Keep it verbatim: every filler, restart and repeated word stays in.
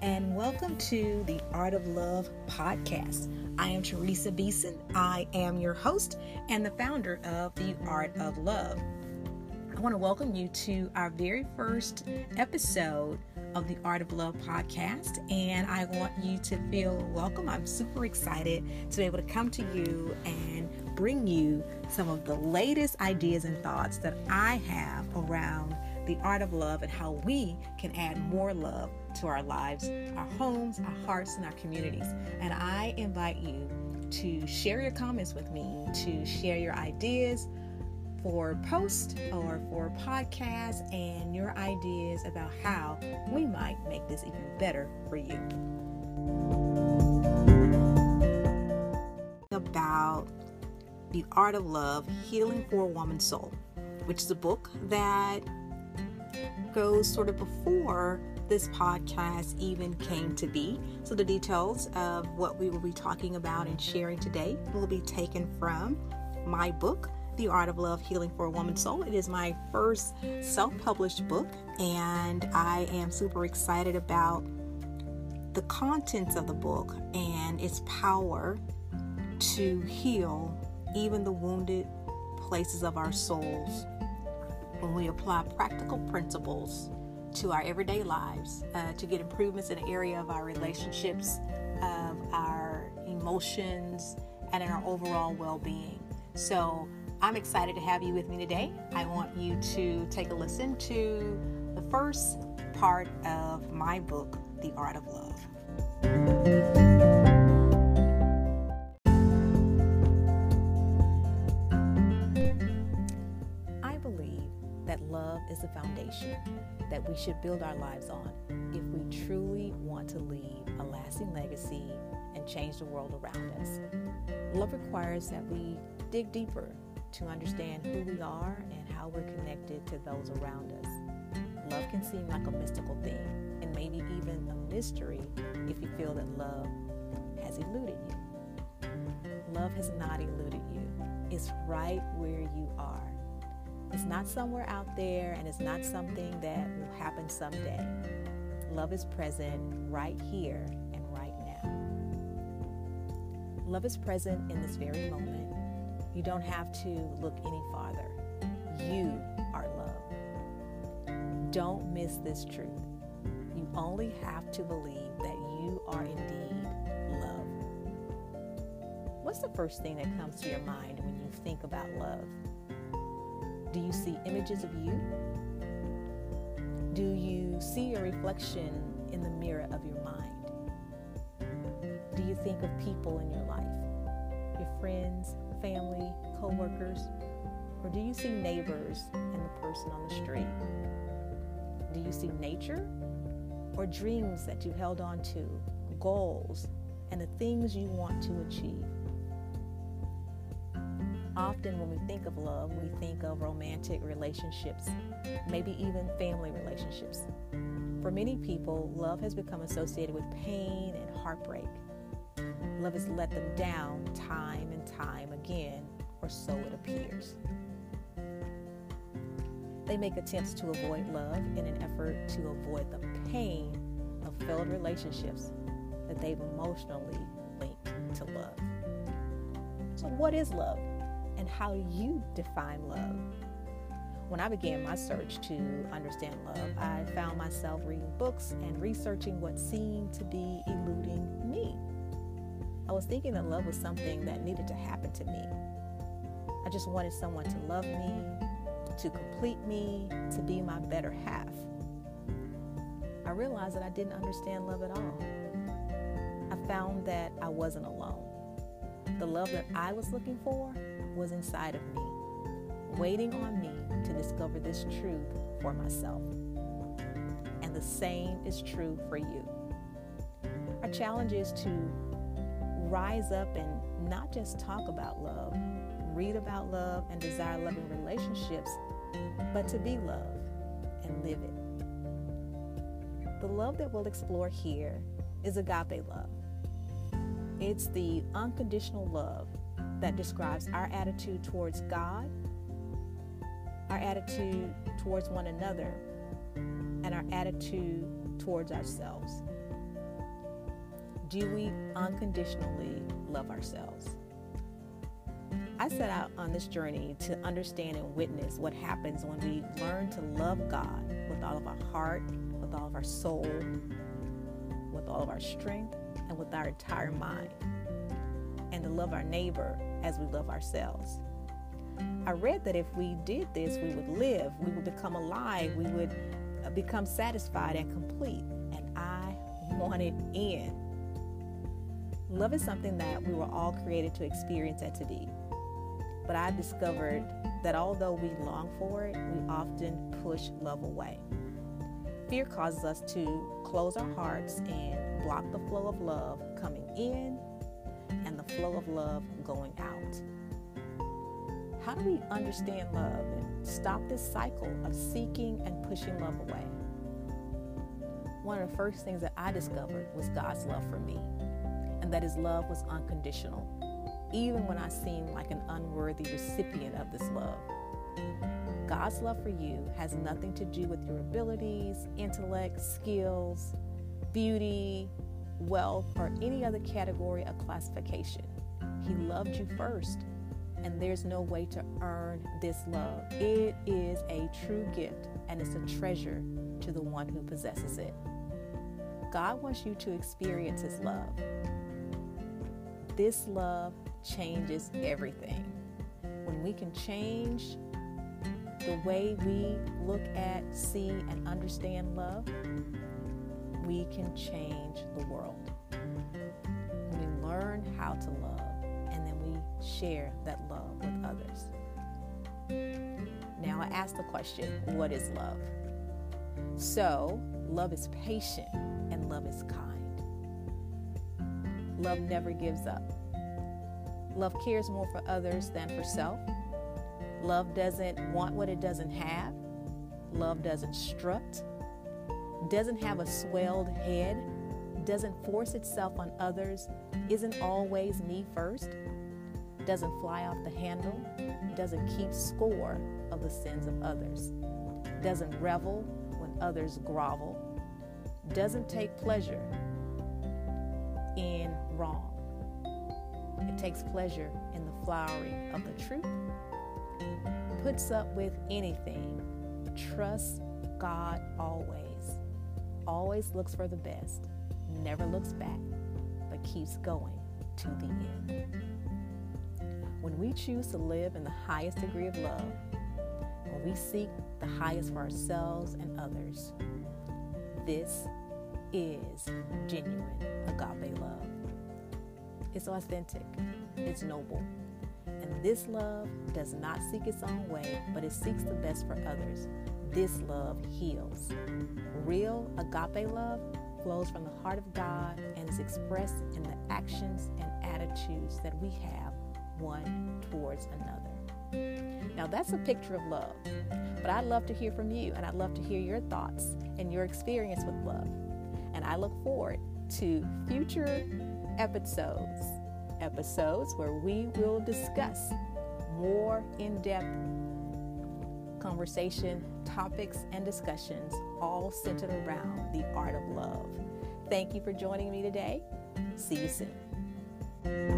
and welcome to the Art of Love podcast. I am Teresa Beeson. I am your host and the founder of the Art of Love. I want to welcome you to our very first episode of the Art of Love podcast, and I want you to feel welcome. I'm super excited to be able to come to you and bring you some of the latest ideas and thoughts that I have around the art of love and how we can add more love to our lives, our homes, our hearts, and our communities. And I invite you to share your comments with me, to share your ideas for posts or for podcasts and your ideas about how we might make this even better for you. About The Art of Love, Healing for a Woman's Soul, which is a book that goes sort of before this podcast even came to be. So the details of what we will be talking about and sharing today will be taken from my book, The Art of Love, Healing for a Woman's Soul. It is my first self-published book, and I am super excited about the contents of the book and its power to heal even the wounded places of our souls when we apply practical principles to our everyday lives uh, to get improvements in the area of our relationships, of our emotions, and in our overall well-being. So I'm excited to have you with me today. I want you to take a listen to the first part of my book, The Art of Love. I believe that love is the foundation that we should build our lives on if we truly want to leave a lasting legacy and change the world around us. Love requires that we dig deeper to understand who we are and how we're connected to those around us. Love can seem like a mystical thing and maybe even a mystery if you feel that love has eluded you. Love has not eluded you. It's right where you are. It's not somewhere out there, and it's not something that will happen someday. Love is present right here and right now. Love is present in this very moment. You don't have to look any farther. You are love. Don't miss this truth. You only have to believe that you are indeed love. What's the first thing that comes to your mind when you think about love? Do you see images of you? Do you see your reflection in the mirror of your mind? Do you think of people in your life? Your friends, family, co-workers? Or do you see neighbors and the person on the street? Do you see nature or dreams that you held on to, goals, and the things you want to achieve? Often when we think of love, we think of romantic relationships, maybe even family relationships. For many people, love has become associated with pain and heartbreak. Love has let them down time and time again, or so it appears. They make attempts to avoid love in an effort to avoid the pain of failed relationships that they've emotionally linked to love. So what is love? And how do you define love? When I began my search to understand love, I found myself reading books and researching what seemed to be eluding me. I was thinking that love was something that needed to happen to me. I just wanted someone to love me, to complete me, to be my better half. I realized that I didn't understand love at all. I found that I wasn't alone. The love that I was looking for was inside of me, waiting on me to discover this truth for myself. And the same is true for you. Our challenge is to rise up and not just talk about love, read about love, and desire loving relationships, but to be love and live it. The love that we'll explore here is agape love. It's the unconditional love that describes our attitude towards God, our attitude towards one another, and our attitude towards ourselves. do we unconditionally love ourselves? I set out on this journey to understand and witness what happens when we learn to love God with all of our heart, with all of our soul, with all of our strength, and with our entire mind, and to love our neighbor as we love ourselves. I read that if we did this, we would live, we would become alive, we would become satisfied and complete, and I wanted in. Love is something that we were all created to experience and to be. But I've discovered that although we long for it, we often push love away. Fear causes us to close our hearts and block the flow of love coming in and the flow of love going out. How do we understand love and stop this cycle of seeking and pushing love away? One of the first things that I discovered was God's love for me, and that His love was unconditional, even when I seemed like an unworthy recipient of this love. God's love for you has nothing to do with your abilities, intellect, skills, beauty, wealth, or any other category of classification. He loved you first, and there's no way to earn this love. It is a true gift, and it's a treasure to the one who possesses it. God wants you to experience His love. This love changes everything. When we can change the way we look at, see, and understand love, we can change the world. When we learn how to love, and then we share that love with others. Now I ask the question, what is love? So, love is patient and love is kind. Love never gives up. Love cares more for others than for self. Love doesn't want what it doesn't have. Love doesn't strut. Doesn't have a swelled head. Doesn't force itself on others. Isn't always me first. Doesn't fly off the handle. Doesn't keep score of the sins of others. Doesn't revel when others grovel. Doesn't take pleasure in wrong. It takes pleasure in the flowering of the truth, puts up with anything, trusts God always, always looks for the best, never looks back, but keeps going to the end. When we choose to live in the highest degree of love, when we seek the highest for ourselves and others, this is genuine agape love. It's authentic, it's noble, and this love does not seek its own way, but it seeks the best for others. This love heals. Real agape love flows from the heart of God and is expressed in the actions and attitudes that we have one towards another. Now that's a picture of love, but I'd love to hear from you, and I'd love to hear your thoughts and your experience with love. And I look forward to future episodes, episodes where we will discuss more in-depth conversation, topics, and discussions, all centered around the art of love. Thank you for joining me today. See you soon.